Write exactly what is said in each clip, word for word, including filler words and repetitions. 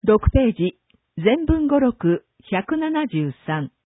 ろくページ、全文語録ひゃくななじゅうさん。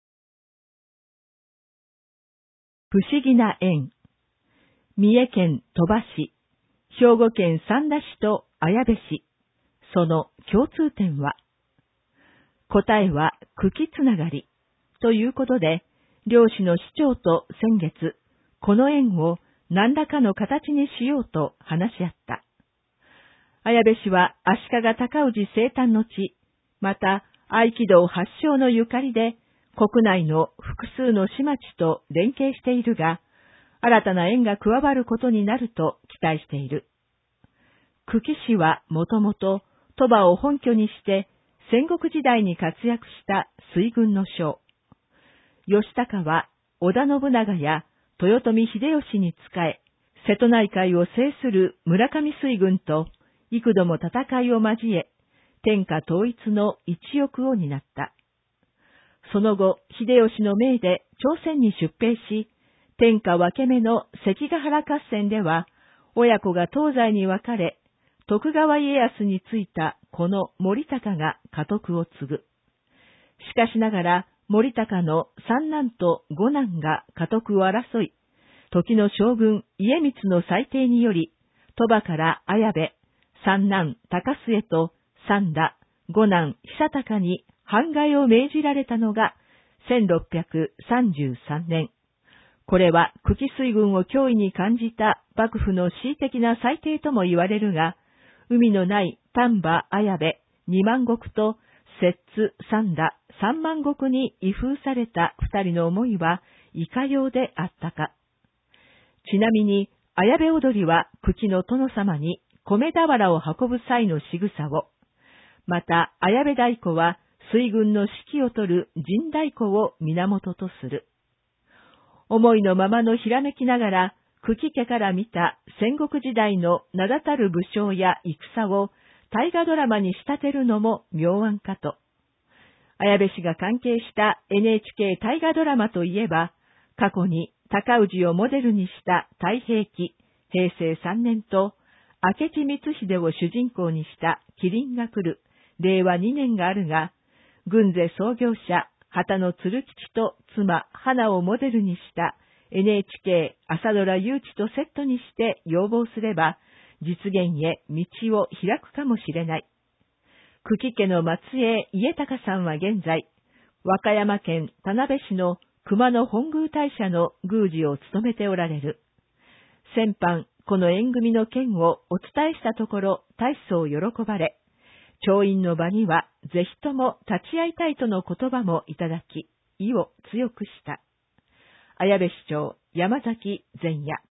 不思議な縁。三重県鳥羽市、兵庫県三田市と綾部市。その共通点は、答えは茎つながり。ということで、漁師の市長と先月、この縁を何らかの形にしようと話し合った。綾部市は足利尊氏生誕の地、また合気道発祥のゆかりで、国内の複数の市町と連携しているが、新たな縁が加わることになると期待している。久喜市はもともと鳥羽を本拠にして戦国時代に活躍した水軍の将。義高は織田信長や豊臣秀吉に仕え、瀬戸内海を制する村上水軍と幾度も戦いを交え、天下統一の一翼を担った。その後、秀吉の命で朝鮮に出兵し、天下分け目の関ヶ原合戦では、親子が東西に分かれ、徳川家康についたこの森高が家督を継ぐ。しかしながら、森高の三男と五男が家督を争い、時の将軍家光の裁定により、鳥羽から綾部、三男高末と三田、五男久高に藩外を命じられたのがせんろっぴゃくさんじゅうさんねん。これは久喜水軍を脅威に感じた幕府の恣意的な裁定とも言われるが、海のない丹波綾部二万石と摂津三田三万石に威風された二人の思いはいかようであったか。ちなみに綾部踊りは久喜の殿様に米俵を運ぶ際の仕草を、また綾部太鼓は水軍の指揮を執る陣太鼓を源とする。思いのままのひらめきながら、久喜家から見た戦国時代の名だたる武将や戦を大河ドラマに仕立てるのも妙案かと。綾部氏が関係した エヌエイチケー 大河ドラマといえば、過去に尊氏をモデルにした太平記、へいせいさんねんと、明智光秀を主人公にした麒麟が来る、れいわにねんがあるが、軍勢創業者、旗野鶴吉と妻、花をモデルにした エヌエイチケー 朝ドラ誘致とセットにして要望すれば、実現へ道を開くかもしれない。久喜家の末裔家高さんは現在、和歌山県田辺市の熊野本宮大社の宮司を務めておられる。先般、この縁組の件をお伝えしたところ、大層喜ばれ、調印の場にはぜひとも立ち会いたいとの言葉もいただき、意を強くした。綾部市長、山崎善也。